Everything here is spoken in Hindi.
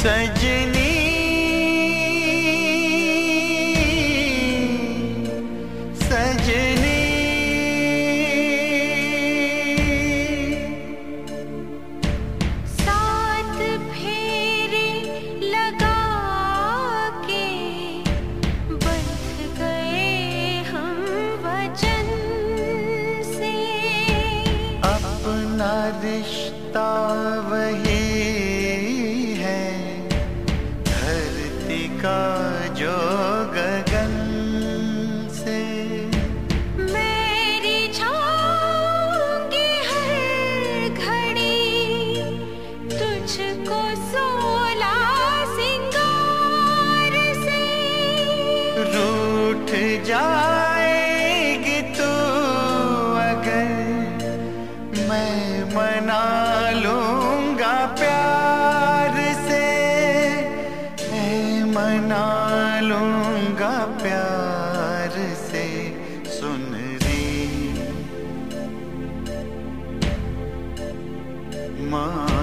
सजनी सजनी सात फेरे लगा के बंध गए हम वचन से। अपना रिश्ता वही का जो गगन से। मेरी छाऊंगी हर घड़ी तुझको सोला सिंगार से। रूठ जाएगी तू अगर मैं मना लूंगा प्यार से। मना लूंगा प्यार से। सुन री माँ